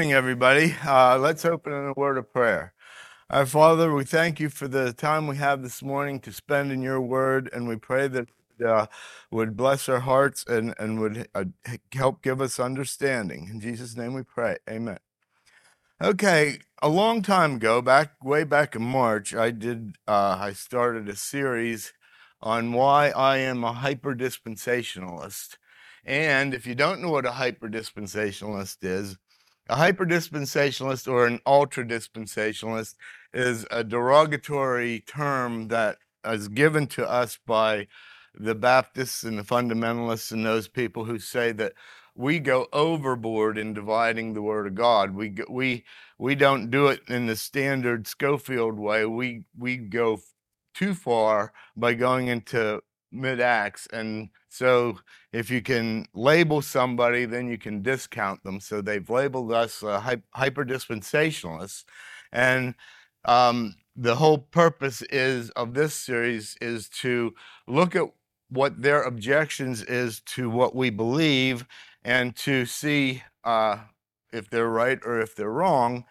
morning, everybody. Let's open in a word of prayer. Our Father, we thank you for the time we have this morning to spend in your word, and we pray that would bless our hearts and would help give us understanding. In Jesus' name we pray. Amen. Okay, a long time ago, way back in March, I started a series on why I am a hyper-dispensationalist. And if you don't know what a hyper-dispensationalist is, a hyper-dispensationalist or an ultra-dispensationalist is a derogatory term that is given to us by the Baptists and the fundamentalists and those people who say that we go overboard in dividing the Word of God. We don't do it in the standard Schofield way. We go too far by going into mid-acts, and so if you can label somebody, then you can discount them. So they've labeled us hyper-dispensationalists, and the whole purpose of this series is to look at what their objections is to what we believe and to see if they're right or if they're wrong.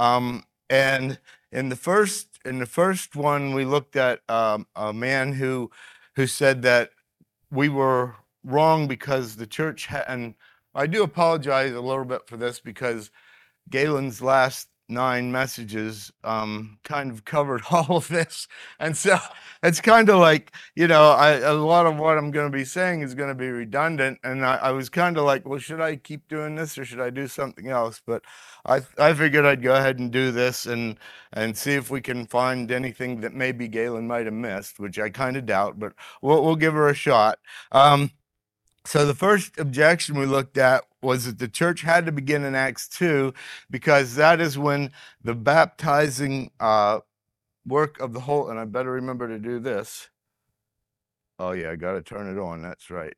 And in the first one, we looked at a man who said that we were wrong because the church and I do apologize a little bit for this because Galen's last 9 messages kind of covered all of this. And so it's kind of like, a lot of what I'm going to be saying is going to be redundant. And I was kind of like, well, should I keep doing this or should I do something else? But I figured I'd go ahead and do this and see if we can find anything that maybe Galen might have missed, which I kind of doubt, but we'll give her a shot. So the first objection we looked at was that the church had to begin in Acts 2 because that is when the baptizing work of the whole, and I better remember to do this. Oh yeah, I got to turn it on. That's right.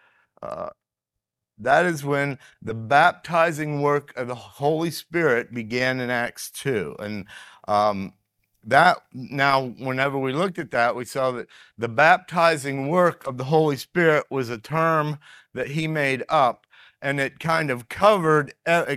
That is when the baptizing work of the Holy Spirit began in Acts 2. And whenever we looked at that, we saw that the baptizing work of the Holy Spirit was a term that he made up, and it kind of covered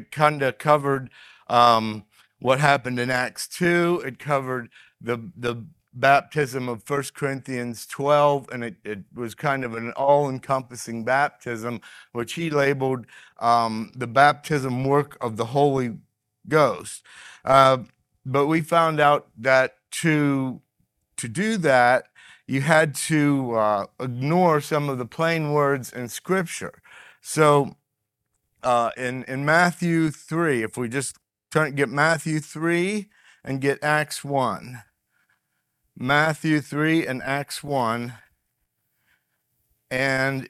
what happened in Acts 2. It covered the baptism of 1 Corinthians 12, and it was kind of an all-encompassing baptism, which he labeled the baptism work of the Holy Ghost. But we found out that to do that, you had to ignore some of the plain words in Scripture. So in Matthew 3, if we just get Matthew 3 and get Acts 1. Matthew 3 and Acts 1. And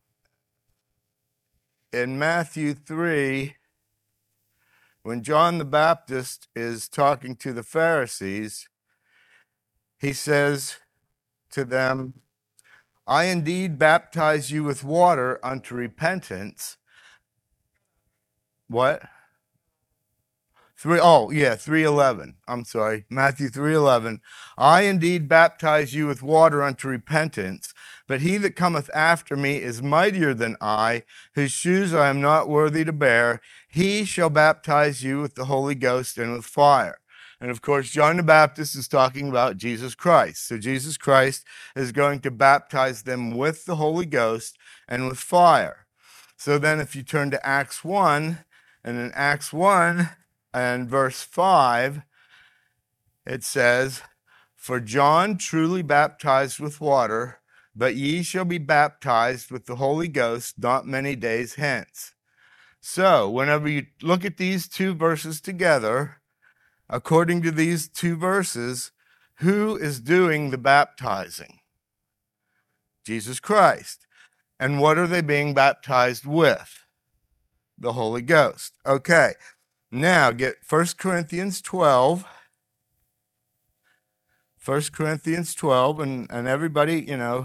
in Matthew 3, when John the Baptist is talking to the Pharisees, he says to them, I indeed baptize you with water unto repentance. What? 3:11. I'm sorry. Matthew 3:11. I indeed baptize you with water unto repentance, but he that cometh after me is mightier than I, whose shoes I am not worthy to bear. He shall baptize you with the Holy Ghost and with fire. And of course, John the Baptist is talking about Jesus Christ. So Jesus Christ is going to baptize them with the Holy Ghost and with fire. So then if you turn to Acts 1, and in Acts 1 and verse 5, it says, For John truly baptized with water, but ye shall be baptized with the Holy Ghost not many days hence. So whenever you look at these two verses together, according to these two verses, who is doing the baptizing? Jesus Christ. And what are they being baptized with? The Holy Ghost. Okay, now get 1 Corinthians 12. 1 Corinthians 12, and everybody,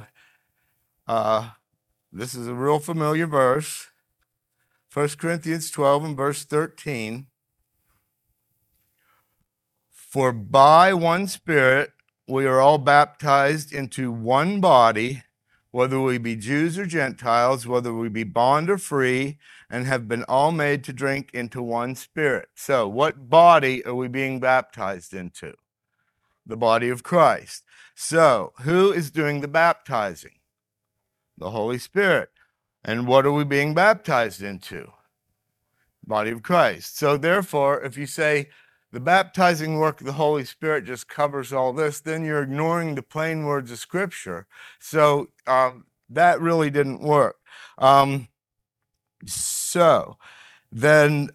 this is a real familiar verse. 1 Corinthians 12 and verse 13. For by one Spirit we are all baptized into one body, whether we be Jews or Gentiles, whether we be bond or free, and have been all made to drink into one spirit. So, what body are we being baptized into? The body of Christ. So, who is doing the baptizing? The Holy Spirit. And what are we being baptized into? Body of Christ. So, therefore, if you say the baptizing work of the Holy Spirit just covers all this, then you're ignoring the plain words of Scripture. So, that really didn't work. So, then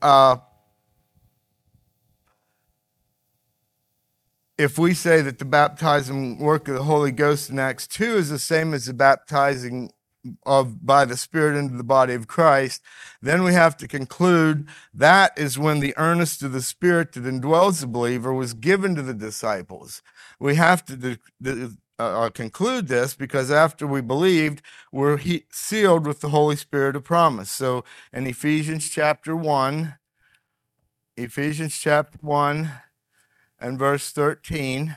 if we say that the baptizing work of the Holy Ghost in Acts 2 is the same as the baptizing by the Spirit into the body of Christ, then we have to conclude that is when the earnest of the Spirit that indwells the believer was given to the disciples. We have to conclude this because after we believed, we're sealed with the Holy Spirit of promise. So in Ephesians chapter 1 and verse 13,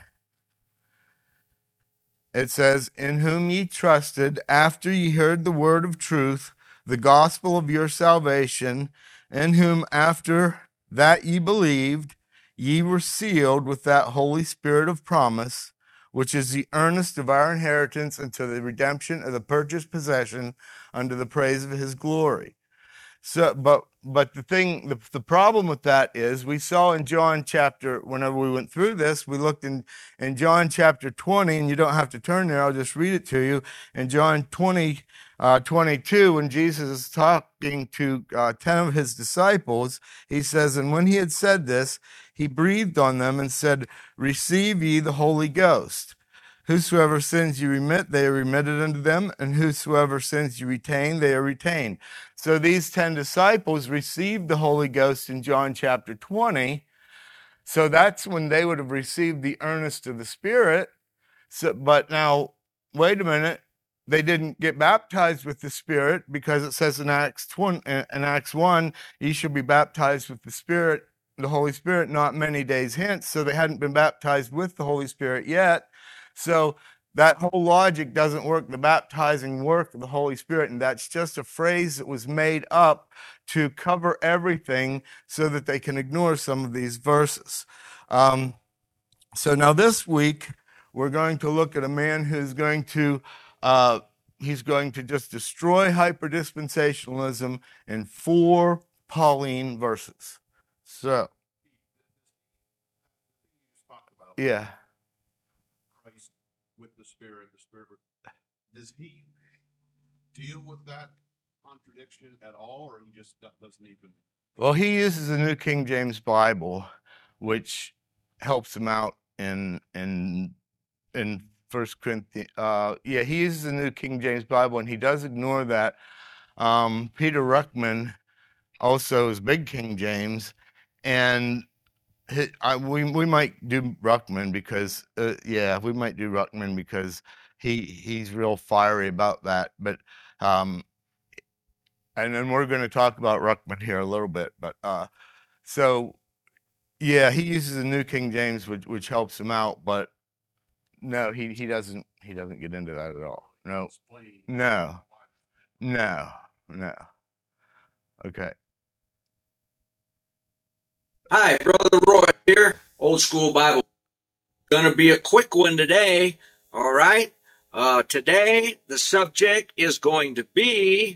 it says, in whom ye trusted, after ye heard the word of truth, the gospel of your salvation, in whom after that ye believed, ye were sealed with that Holy Spirit of promise, which is the earnest of our inheritance unto the redemption of the purchased possession unto the praise of his glory. So, but the problem with that is we saw in John chapter, whenever we went through this, we looked in John chapter 20, and you don't have to turn there, I'll just read it to you. In John 20, 22, when Jesus is talking to 10 of his disciples, he says, and when he had said this, he breathed on them and said, receive ye the Holy Ghost. Whosoever sins you remit, they are remitted unto them, and whosoever sins you retain, they are retained. So these 10 disciples received the Holy Ghost in John chapter 20. So that's when they would have received the earnest of the Spirit. So, but now, wait a minute. They didn't get baptized with the Spirit because it says in Acts 1, ye shall be baptized with the Spirit, the Holy Spirit, not many days hence. So they hadn't been baptized with the Holy Spirit yet. So that whole logic doesn't work, the baptizing work of the Holy Spirit, and that's just a phrase that was made up to cover everything so that they can ignore some of these verses. So now this week, we're going to look at a man who's going to just destroy hyperdispensationalism in 4 Pauline verses. So, yeah. With the Spirit, does he deal with that contradiction at all, or he just doesn't even? Well, he uses the New King James Bible, which helps him out in First Corinthians. He uses the New King James Bible, and he does ignore that. Peter Ruckman also is Big King James, and we might do Ruckman because we might do Ruckman because he's real fiery about that. But and then we're going to talk about Ruckman here a little bit. But he uses the New King James, which helps him out. But no, he doesn't get into that at all. No. Okay. Hi, Brother Roy here, Old School Bible. Gonna be a quick one today, all right? Today, the subject is going to be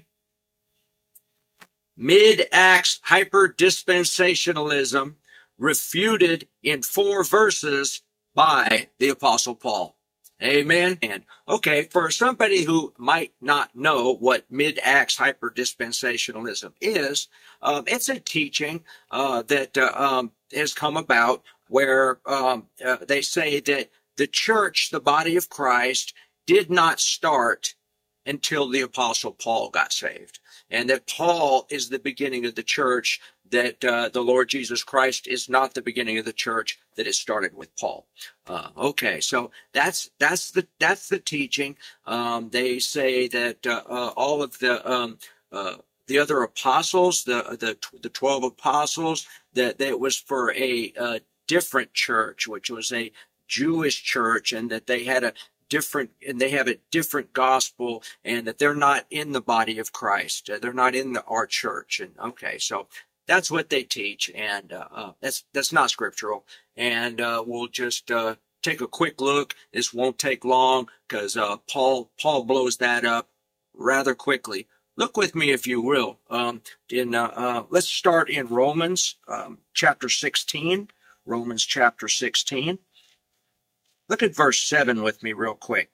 mid-Acts hyper-dispensationalism refuted in 4 verses by the Apostle Paul. Amen. And okay, for somebody who might not know what mid-Acts hyper-dispensationalism is, it's a teaching that has come about where they say that the church, the body of Christ, did not start until the Apostle Paul got saved, and that Paul is the beginning of the church, that the Lord Jesus Christ is not the beginning of the church, that it started with Paul. Okay, so that's the teaching. They say that all of the other apostles, the 12 apostles, that it was for a different church, which was a Jewish church, and that they had a different, and they have a different gospel, and that they're not in the body of Christ. They're not in our church. And okay, so that's what they teach, and that's not scriptural. And we'll just take a quick look. This won't take long because Paul blows that up rather quickly. Look with me, if you will. Let's start in Romans chapter 16. Romans chapter 16. Look at verse 7 with me real quick.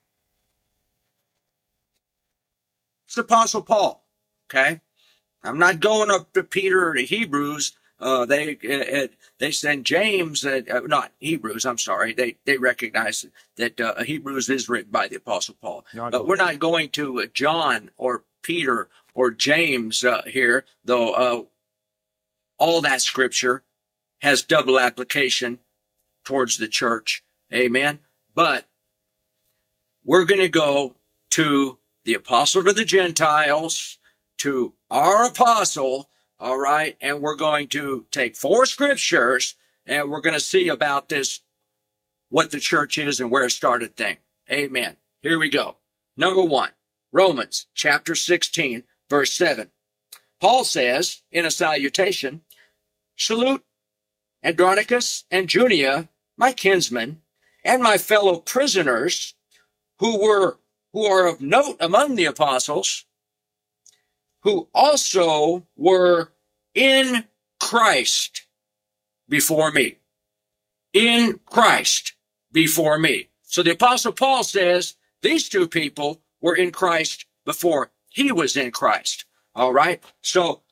It's the Apostle Paul. Okay, I'm not going up to Peter or to Hebrews. They send James, not Hebrews. I'm sorry. They recognize that Hebrews is written by the Apostle Paul, but we're not going to John or Peter or James here, though all that scripture has double application towards the church. Amen. But we're going to go to the apostle to the Gentiles, to our apostle, all right? And we're going to take 4 scriptures, and we're going to see about this, what the church is and where it started thing. Amen. Here we go. Number 1, Romans chapter 16, verse 7. Paul says in a salutation, "Salute Andronicus and Junia, my kinsmen, and my fellow prisoners, who are of note among the apostles, who also were in Christ before me." In Christ before me. So the Apostle Paul says these 2 people were in Christ before he was in Christ. All right. So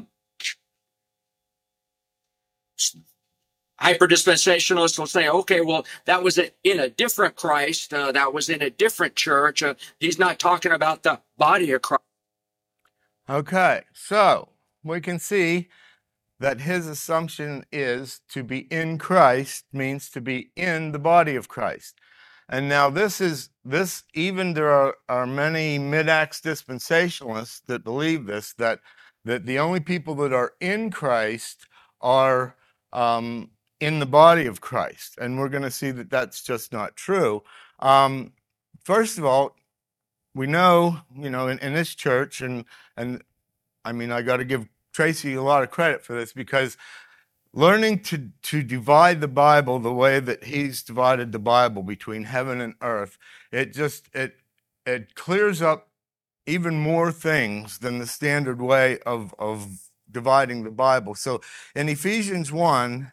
hyper-dispensationalists will say, okay, well, that was in a different Christ. That was in a different church. He's not talking about the body of Christ. Okay, so we can see that his assumption is to be in Christ means to be in the body of Christ. And now even there are many mid-acts dispensationalists that believe this, that the only people that are in Christ are in the body of Christ. And we're going to see that that's just not true. First of all, we know, in this church, and I mean, I got to give Tracy a lot of credit for this, because learning to divide the Bible the way that he's divided the Bible between heaven and earth, it clears up even more things than the standard way of dividing the Bible. So in Ephesians 1,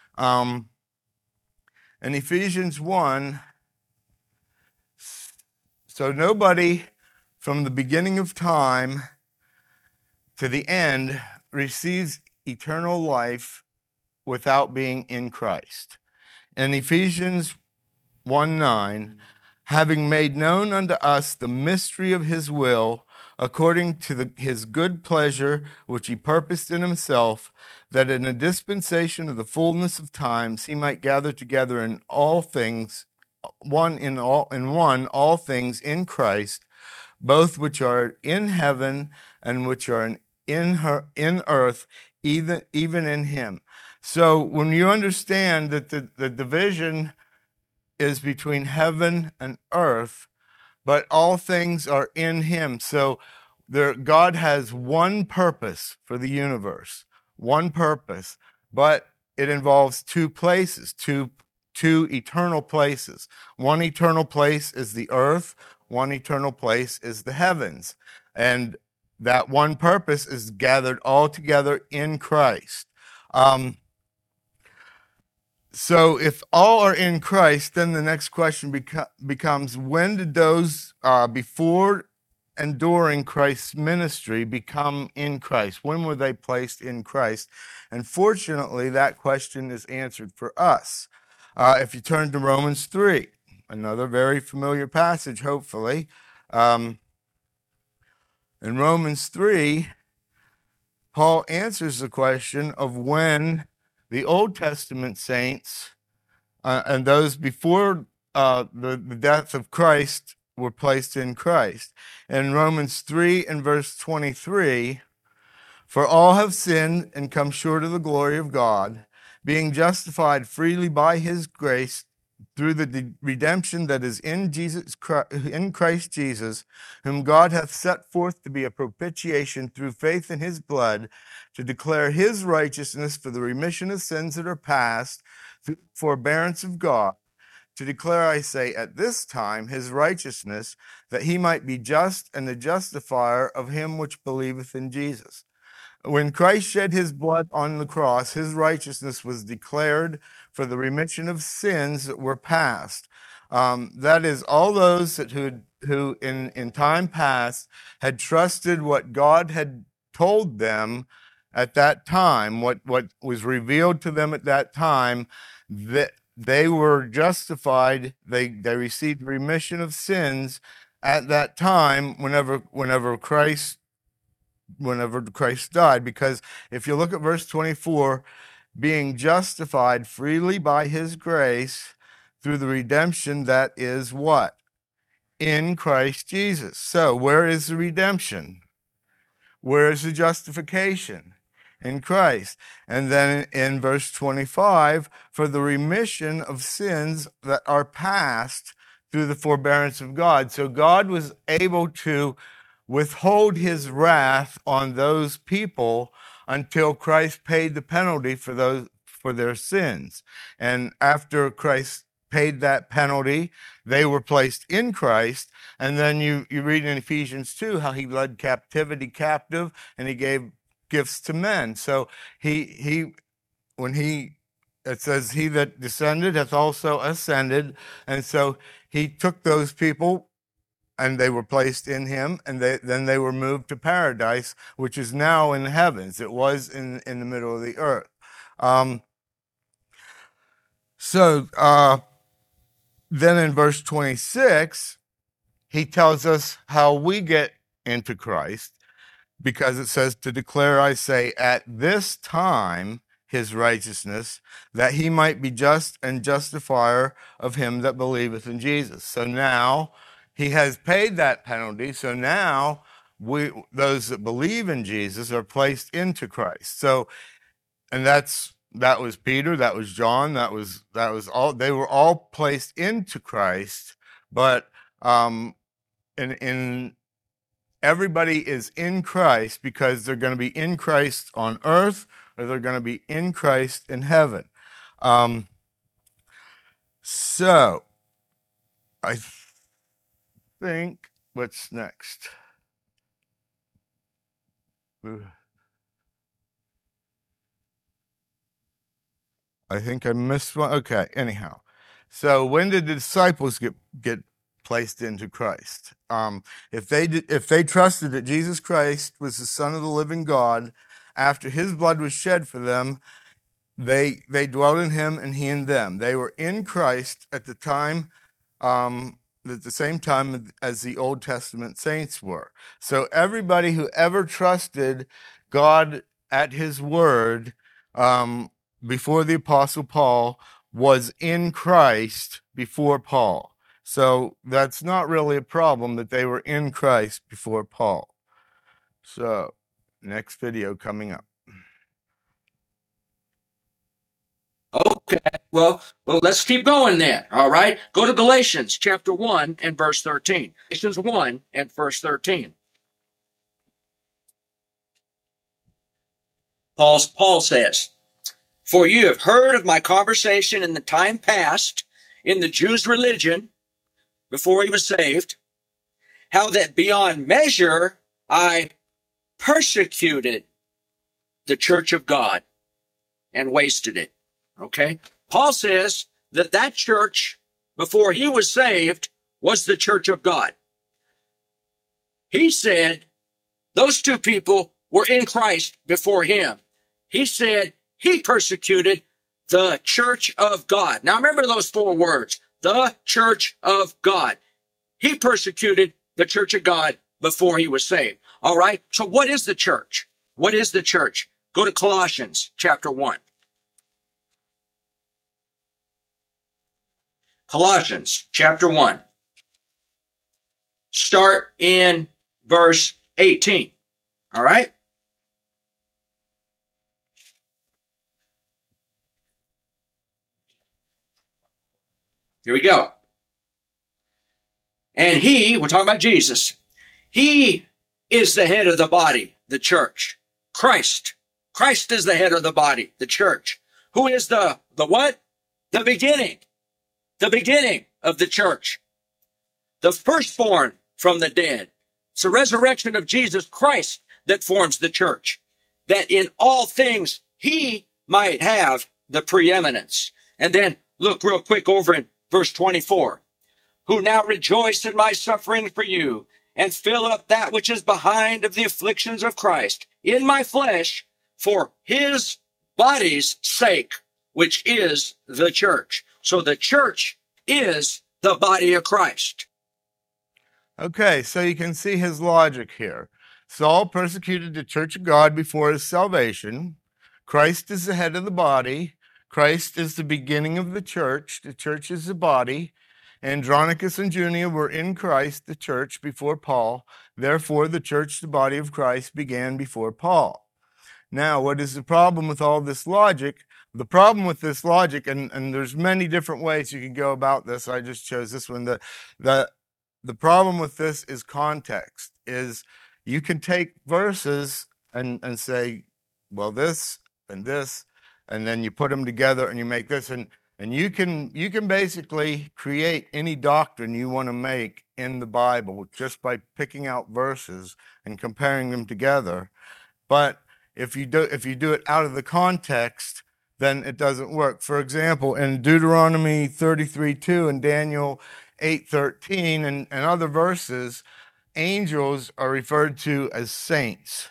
so nobody from the beginning of time to the end receives eternal life without being in Christ. In Ephesians 1:9, having made known unto us the mystery of his will, according to his good pleasure, which he purposed in himself, that in a dispensation of the fullness of times he might gather together in all things, all things in Christ, both which are in heaven and which are in earth, even in him. So when you understand that the division is between heaven and earth, but all things are in him. So God has one purpose for the universe, one purpose, but it involves 2 places, two eternal places. One eternal place is the earth, one eternal place is the heavens. And that one purpose is gathered all together in Christ. So if all are in Christ, then the next question becomes, when did those before and during Christ's ministry become in Christ? When were they placed in Christ? And fortunately, that question is answered for us. If you turn to Romans 3, another very familiar passage, hopefully. In Romans 3, Paul answers the question of when the Old Testament saints and those before the death of Christ were placed in Christ. In Romans 3 and verse 23, for all have sinned and come short of the glory of God, being justified freely by his grace through the redemption that is in in Christ Jesus, whom God hath set forth to be a propitiation through faith in his blood, to declare his righteousness for the remission of sins that are past, through the forbearance of God, to declare, I say, at this time his righteousness, that he might be just and the justifier of him which believeth in Jesus. When Christ shed his blood on the cross, his righteousness was declared for the remission of sins that were past. That is, all those who in time past had trusted what God had told them at that time, what was revealed to them at that time, that they were justified. They received remission of sins at that time whenever Christ died. Because if you look at verse 24, being justified freely by his grace through the redemption that is what? In Christ Jesus. So where is the redemption? Where is the justification? In Christ. And then in verse 25, for the remission of sins that are past through the forbearance of God. So God was able to withhold his wrath on those people until Christ paid the penalty for their sins. And after Christ paid that penalty, they were placed in Christ. And then you read in Ephesians 2 how he led captivity captive and he gave gifts to men. So it says he that descended hath also ascended. And so he took those people and they were placed in him, and then they were moved to paradise, which is now in the heavens. It was in the middle of the earth. Then in verse 26, he tells us how we get into Christ, because it says, to declare, I say, at this time his righteousness, that he might be just and justifier of him that believeth in Jesus. So now he has paid that penalty. So now those that believe in Jesus, are placed into Christ. So, and that was Peter, that was John, that was all. They were all placed into Christ, but in everybody is in Christ because they're going to be in Christ on earth, or they're going to be in Christ in heaven. So I think, what's next? I think I missed one. Okay, anyhow. So when did the disciples get placed into Christ? If they trusted that Jesus Christ was the Son of the living God, after his blood was shed for them, they dwelt in him and he in them. They were in Christ at the same time as the Old Testament saints were. So everybody who ever trusted God at his word, before the Apostle Paul, was in Christ before Paul. So that's not really a problem that they were in Christ before Paul. So next video coming up. Okay, well, let's keep going then. All right, go to Galatians chapter 1 and verse 13. Galatians 1 and verse 13. Paul says, for you have heard of my conversation in the time past in the Jews' religion before he was saved, how that beyond measure I persecuted the church of God and wasted it. Okay? Paul says that church before he was saved was the church of God. He said those two people were in Christ before him. He said he persecuted the church of God. Now remember those four words, the church of God. He persecuted the church of God before he was saved. All right, so what is the church? What is the church? Go to Colossians chapter 1. Colossians chapter 1. Start in verse 18. All right? Here we go. And he, we're talking about Jesus, he is the head of the body, the church. Christ. Christ is the head of the body, the church. Who is the what? The beginning. The beginning of the church. The firstborn from the dead. It's the resurrection of Jesus Christ that forms the church. That in all things he might have the preeminence. And then look real quick over in verse 24. Who now rejoice in my suffering for you, and fill up that which is behind of the afflictions of Christ in my flesh for his body's sake, which is the church. So the church is the body of Christ. Okay, so you can see his logic here. Saul persecuted the church of God before his salvation. Christ is the head of the body. Christ is the beginning of the church. The church is the body. Andronicus and Junia were in Christ, the church, before Paul. Therefore, the church, the body of Christ, began before Paul. Now, what is the problem with all this logic? The problem with this logic, and there's many different ways you can go about this. I just chose this one. The problem with this is context, is you can take verses and say, well, this, and then you put them together and you make this, and you can basically create any doctrine you want to make in the Bible just by picking out verses and comparing them together. But if you do it out of the context, then it doesn't work. For example, in Deuteronomy 33:2 and Daniel 8:13 and other verses, angels are referred to as saints.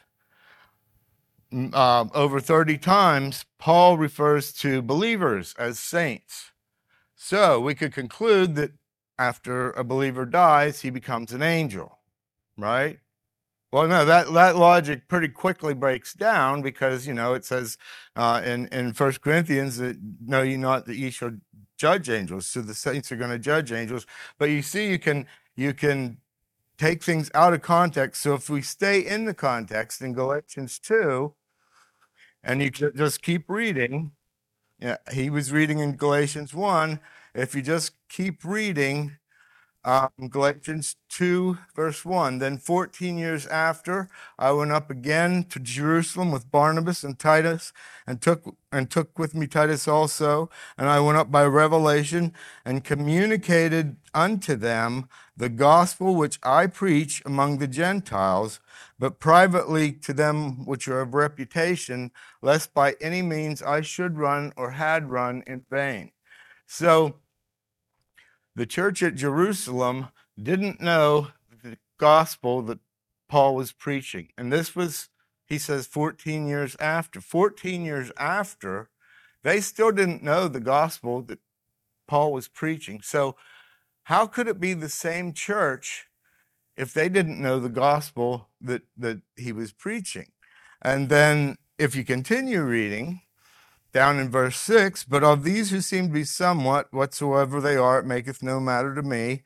Over 30 times, Paul refers to believers as saints. So we could conclude that after a believer dies, he becomes an angel, right? Well, no, that logic pretty quickly breaks down because, it says in 1 Corinthians that, know ye not that ye shall judge angels. So the saints are going to judge angels. But you see, you can take things out of context. So if we stay in the context in Galatians 2, and you just keep reading, he was reading in Galatians 1. If you just keep reading, Galatians 2, verse 1, then 14 years after, I went up again to Jerusalem with Barnabas and Titus, and took with me Titus also, and I went up by revelation and communicated unto them the gospel which I preach among the Gentiles, but privately to them which are of reputation, lest by any means I should run or had run in vain. So the church at Jerusalem didn't know the gospel that Paul was preaching. And this was, he says, 14 years after. 14 years after, they still didn't know the gospel that Paul was preaching. So how could it be the same church if they didn't know the gospel that he was preaching? And then if you continue reading, down in verse 6, but of these who seem to be somewhat, whatsoever they are, it maketh no matter to me.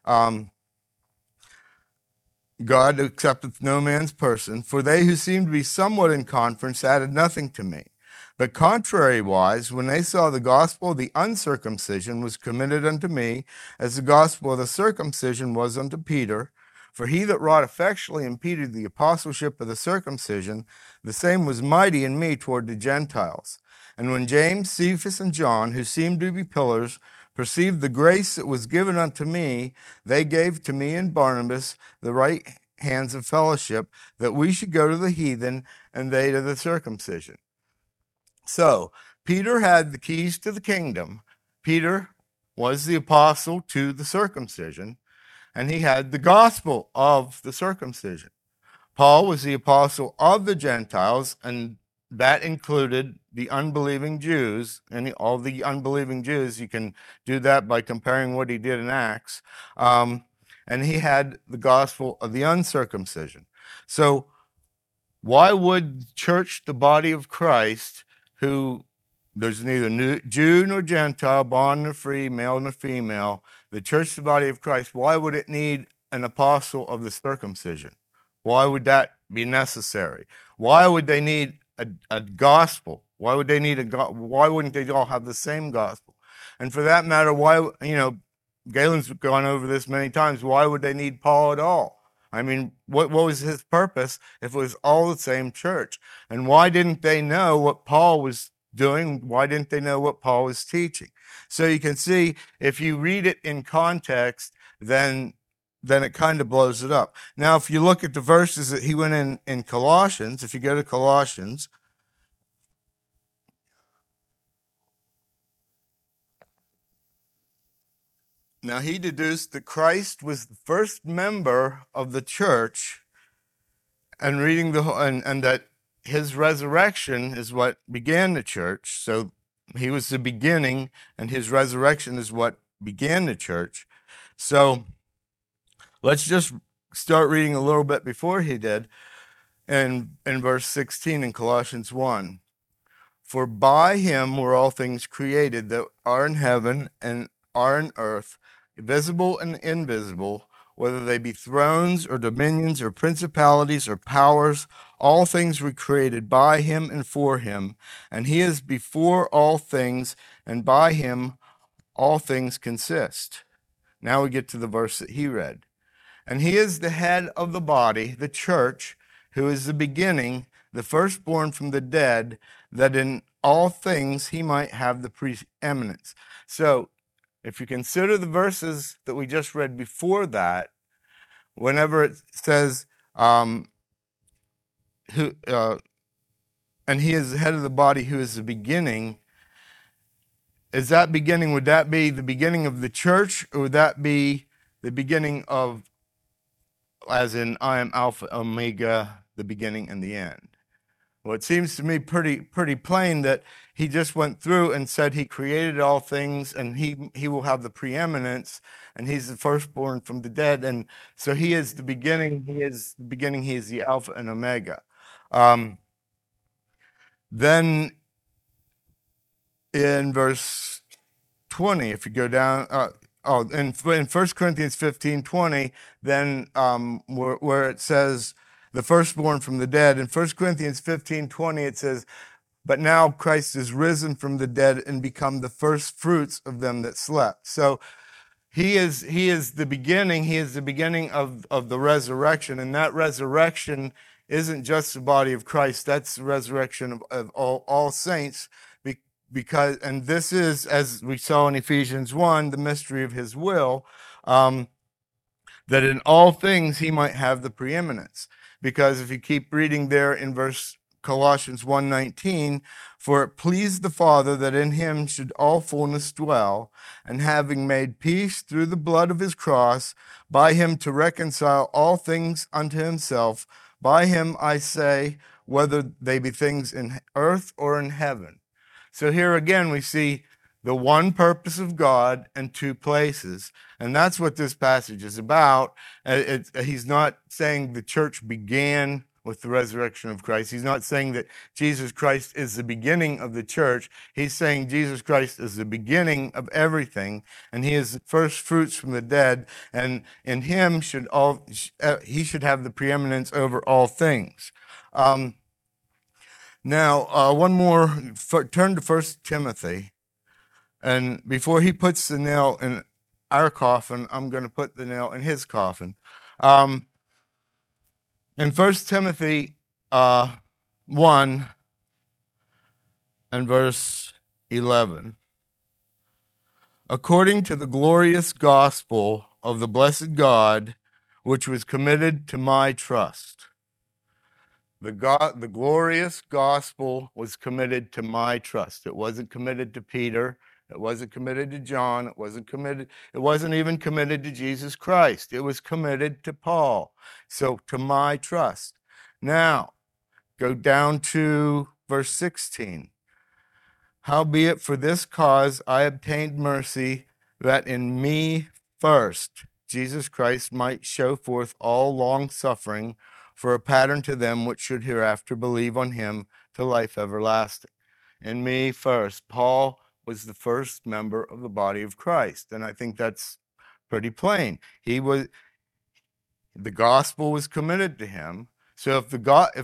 God accepteth no man's person, for they who seemed to be somewhat in conference added nothing to me. But contrariwise, when they saw the gospel of the uncircumcision was committed unto me, as the gospel of the circumcision was unto Peter, for he that wrought effectually in Peter the apostleship of the circumcision, the same was mighty in me toward the Gentiles. And when James, Cephas, and John, who seemed to be pillars, perceived the grace that was given unto me, they gave to me and Barnabas the right hands of fellowship, that we should go to the heathen, and they to the circumcision. So Peter had the keys to the kingdom. Peter was the apostle to the circumcision, and he had the gospel of the circumcision. Paul was the apostle of the Gentiles, and that included the unbelieving Jews, and all the unbelieving Jews. You can do that by comparing what he did in Acts. And he had the gospel of the uncircumcision. So why would the church, the body of Christ, who there's neither Jew nor Gentile, bond nor free, male nor female, the church, the body of Christ, why would it need an apostle of the circumcision? Why would that be necessary? Why would they need a gospel? Why would they need why wouldn't they all have the same gospel? And for that matter, why, Galen's gone over this many times. Why would they need Paul at all? I mean, what was his purpose if it was all the same church? And why didn't they know what Paul was doing? Why didn't they know what Paul was teaching? So you can see if you read it in context, then it kind of blows it up. Now, if you look at the verses that he went in Colossians, if you go to Colossians, now he deduced that Christ was the first member of the church, and reading and that his resurrection is what began the church. So he was the beginning, and his resurrection is what began the church. So let's just start reading a little bit before he did, in verse 16 in Colossians 1. For by him were all things created that are in heaven and are in earth, visible and invisible, whether they be thrones or dominions or principalities or powers. All things were created by him and for him, and he is before all things, and by him all things consist. Now we get to the verse that he read. And he is the head of the body, the church, who is the beginning, the firstborn from the dead, that in all things he might have the preeminence. So if you consider the verses that we just read before that, whenever it says, and he is the head of the body who is the beginning, is that beginning, would that be the beginning of the church, or would that be the beginning of, as in I am Alpha, Omega, the beginning and the end? Well, it seems to me pretty plain that he just went through and said he created all things, and he will have the preeminence, and he's the firstborn from the dead, and so he is the beginning. He is the beginning. He is the Alpha and Omega. Then in verse 20, if you go down, in 1 Corinthians 15:20, then where it says the firstborn from the dead, in 1 Corinthians 15:20 it says, but now Christ is risen from the dead and become the first fruits of them that slept. So he is the beginning. He is the beginning of the resurrection, and that resurrection isn't just the body of Christ. That's the resurrection of all saints, because, and this is, as we saw in Ephesians 1, the mystery of his will, that in all things he might have the preeminence. Because if you keep reading there in Colossians 1:19, for it pleased the Father that in him should all fullness dwell, and having made peace through the blood of his cross, by him to reconcile all things unto himself. By him, I say, whether they be things in earth or in heaven. So here again, we see the one purpose of God in two places. And that's what this passage is about. He's not saying the church began with the resurrection of Christ. He's not saying that Jesus Christ is the beginning of the church. He's saying Jesus Christ is the beginning of everything, and he is the first fruits from the dead, and in him he should have the preeminence over all things. Now, one more, turn to 1 Timothy. And before he puts the nail in our coffin, I'm going to put the nail in his coffin. In 1 Timothy 1 and verse 11, according to the glorious gospel of the blessed God, which was committed to my trust. The glorious gospel was committed to my trust. It wasn't committed to Peter. It wasn't committed to John. It wasn't even committed to Jesus Christ. It was committed to Paul. So to my trust. Now, go down to verse 16. Howbeit for this cause I obtained mercy, that in me first Jesus Christ might show forth all long suffering, for a pattern to them which should hereafter believe on him to life everlasting. In me first. Paul was the first member of the body of Christ, and I think that's pretty plain. The gospel was committed to him. So if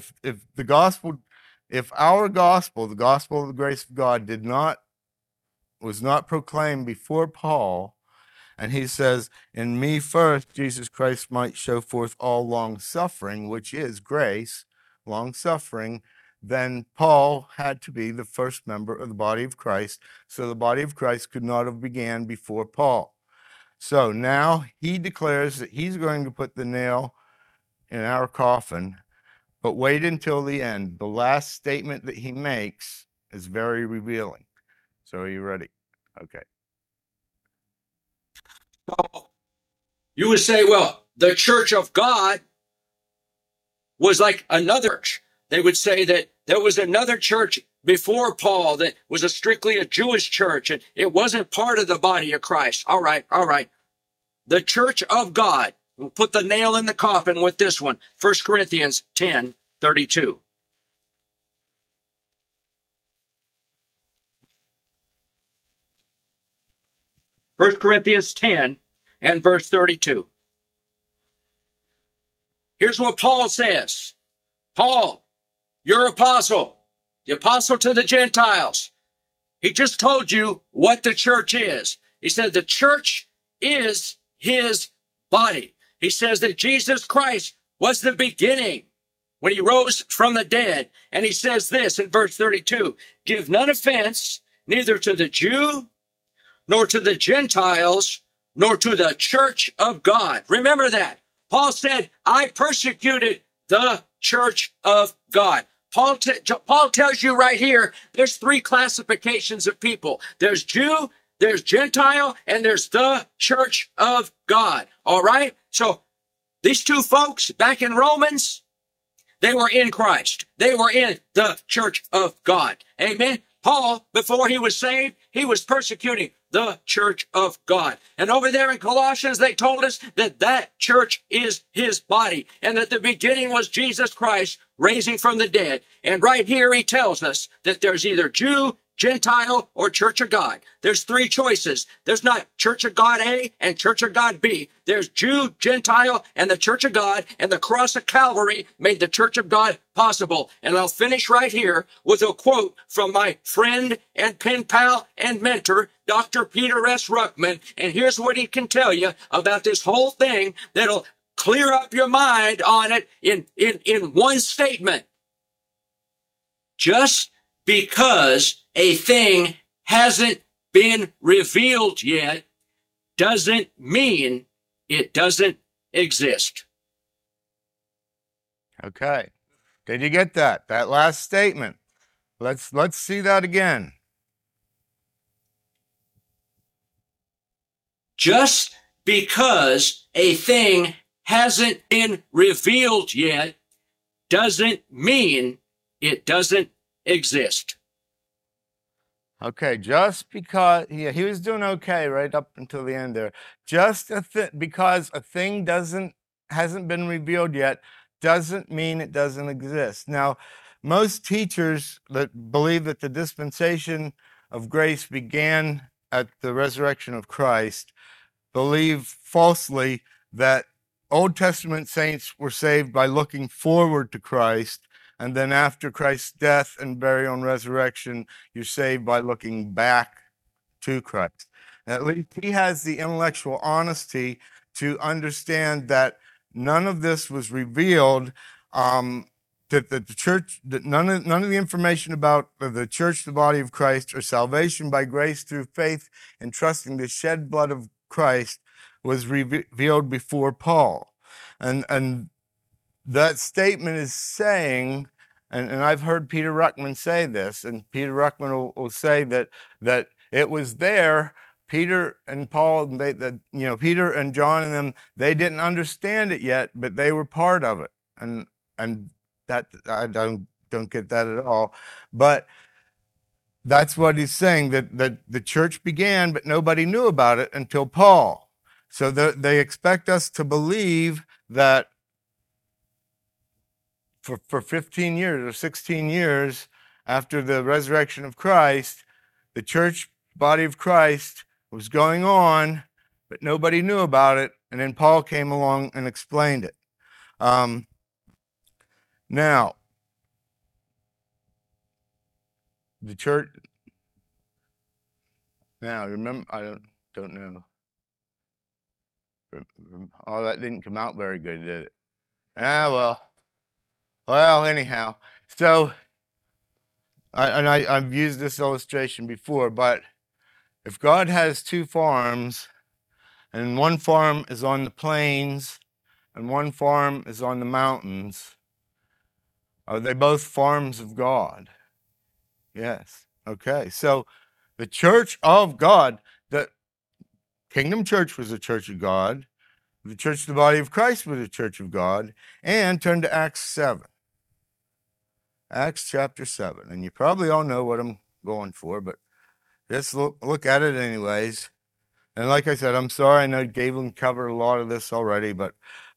our gospel, the gospel of the grace of God, did not was not proclaimed before Paul, and he says, in me first, Jesus Christ might show forth all long suffering, which is grace, long suffering, then Paul had to be the first member of the body of Christ. So the body of Christ could not have began before Paul. So now he declares that he's going to put the nail in our coffin, but wait until the end. The last statement that he makes is very revealing. So are you ready? Okay. So you would say, well, the church of God was like another church. They would say that there was another church before Paul that was strictly a Jewish church, and it wasn't part of the body of Christ. All right. The church of God. We'll put the nail in the coffin with this one. 1 Corinthians 10:32. First Corinthians 10 and verse 32. Here's what Paul says. Paul, your apostle, the apostle to the Gentiles. He just told you what the church is. He said the church is his body. He says that Jesus Christ was the beginning when he rose from the dead. And he says this in verse 32, give none offense, neither to the Jew, nor to the Gentiles, nor to the church of God. Remember that. Paul said, I persecuted the church of God. Paul tells you right here, there's three classifications of people. There's Jew, there's Gentile, and there's the church of God. All right? So these two folks back in Romans, they were in Christ. They were in the church of God. Amen. Paul, before he was saved, he was persecuting the church of God. And over there in Colossians, they told us that that church is his body and that the beginning was Jesus Christ raising from the dead. And right here, he tells us that there's either Jew, Gentile, or Church of God. There's three choices. There's not Church of God A and Church of God B. There's Jew, Gentile, and the Church of God, and the cross of Calvary made the Church of God possible. And I'll finish right here with a quote from my friend and pen pal and mentor, Dr. Peter S. Ruckman. And here's what he can tell you about this whole thing that'll clear up your mind on it in one statement. Just because a thing hasn't been revealed yet doesn't mean it doesn't exist. Okay. Did you get that? That last statement. Let's see that again. Just because a thing hasn't been revealed yet doesn't mean it doesn't exist. Okay, just because he was doing okay right up until the end there. Just because a thing hasn't been revealed yet doesn't mean it doesn't exist. Now, most teachers that believe that the dispensation of grace began at the resurrection of Christ believe falsely that Old Testament saints were saved by looking forward to Christ, and then after Christ's death and burial and resurrection, you're saved by looking back to Christ. At least he has the intellectual honesty to understand that none of this was revealed, that the church, that none of the information about the church, the body of Christ, or salvation by grace through faith and trusting the shed blood of Christ was revealed before Paul. And that statement is saying, and I've heard Peter Ruckman say this, and Peter Ruckman will say that it was there. Peter and Paul, Peter and John and them, they didn't understand it yet, but they were part of it. And that I don't get that at all. But that's what he's saying, that the church began, but nobody knew about it until Paul. So they expect us to believe that for 15 years or 16 years after the resurrection of Christ, the church body of Christ was going on, but nobody knew about it. And then Paul came along and explained it. Now, the church, Now, remember, I don't know. Oh, that didn't come out very good, did it? Ah, well. Well, anyhow, so I've used this illustration before, but if God has two farms, and one farm is on the plains and one farm is on the mountains, are they both farms of God? Yes. Okay. So the church of God, the Kingdom Church was a church of God. The church, the body of Christ, was a church of God. And turn to Acts 7. Acts chapter 7. And you probably all know what I'm going for, but just look at it anyways. And like I said, I'm sorry, I know Galen covered a lot of this already, but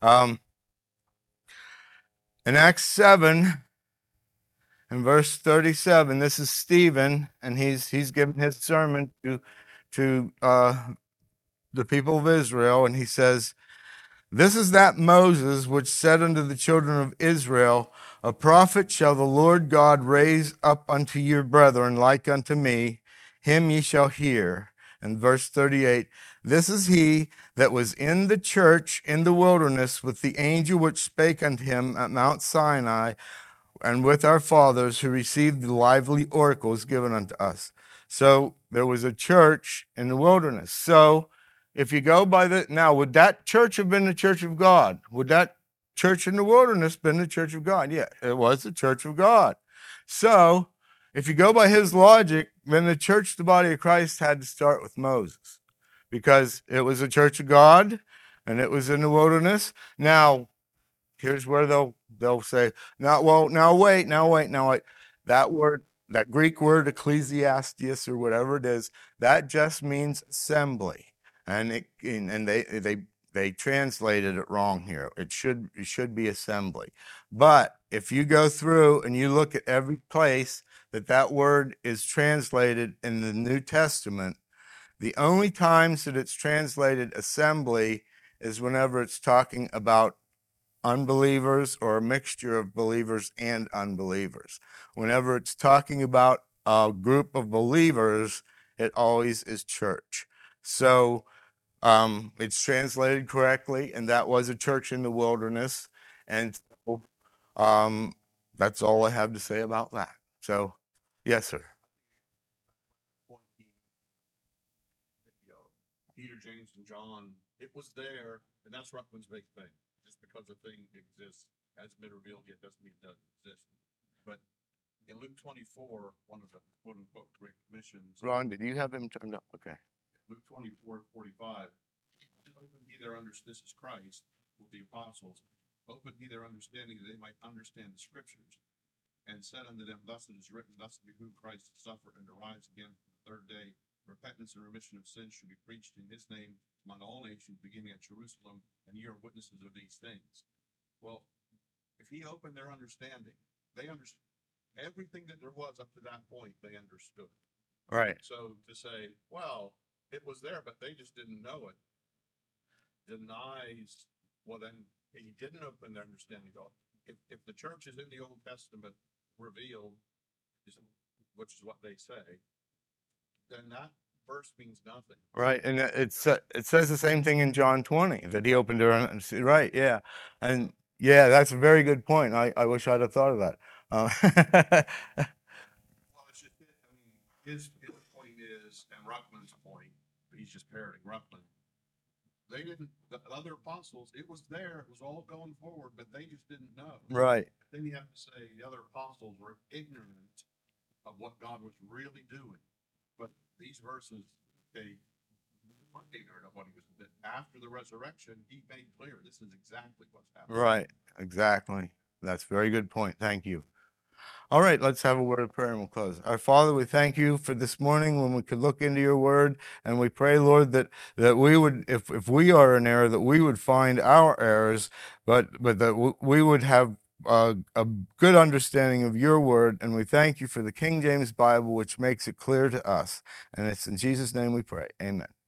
in Acts 7, in verse 37, this is Stephen, and he's giving his sermon to the people of Israel, and he says, "This is that Moses which said unto the children of Israel, A prophet shall the Lord God raise up unto your brethren like unto me, him ye shall hear." And verse 38, "This is he that was in the church in the wilderness with the angel which spake unto him at Mount Sinai, and with our fathers who received the lively oracles given unto us." So there was a church in the wilderness. So if you go by now, would that church have been the church of God? Would that church in the wilderness been the church of God? Yeah, it was the church of God. So if you go by his logic, then the church, the body of Christ, had to start with Moses because it was a church of God and it was in the wilderness. Now, here's where they'll say, now wait. That word, that Greek word ecclesiastes or whatever it is, that just means assembly. And they translated it wrong here. It should be assembly. But if you go through and you look at every place that word is translated in the New Testament, the only times that it's translated assembly is whenever it's talking about unbelievers or a mixture of believers and unbelievers. Whenever it's talking about a group of believers, it always is church. So it's translated correctly, and that was a church in the wilderness. And so, that's all I have to say about that. So, yes, sir. Peter, James, and John, it was there, and that's Ruckman's big thing. Just because a thing exists hasn't been revealed yet doesn't mean it doesn't exist. But in Luke 24, one of the quote unquote great commissions. Ron, did you have him turned up? Okay. Luke 24:45. Open ye their this is Christ with the apostles. Open ye their understanding that they might understand the scriptures. And said unto them, Thus it is written, thus it behooved Christ to suffer and to rise again from the third day. Repentance and remission of sins should be preached in his name among all nations, beginning at Jerusalem, and ye are witnesses of these things. Well, if he opened their understanding, they understood everything that there was up to that point, they understood. Right. So to say, well, it was there, but they just didn't know it, denies, well, then he didn't open their understanding. If the church is in the Old Testament revealed, which is what they say, then that verse means nothing. Right, and it says the same thing in John 20 that he opened her. Right, yeah, and yeah, that's a very good point. I wish I'd have thought of that. Well, it's just, I mean, his point is, and Ruckman's point, he's just parroting Ruckman. They didn't, the other apostles, it was there, it was all going forward, but they just didn't know. Right. Then you have to say the other apostles were ignorant of what God was really doing. But these verses, they weren't ignorant of what he was doing. After the resurrection, he made clear this is exactly what's happening. Right, exactly. That's a very good point. Thank you. All right, let's have a word of prayer and we'll close. Our Father, we thank you for this morning when we could look into your word, and we pray, Lord, that we would, if we are in error, that we would find our errors, but that we would have a good understanding of your word. And we thank you for the King James Bible, which makes it clear to us. And it's in Jesus' name we pray. Amen.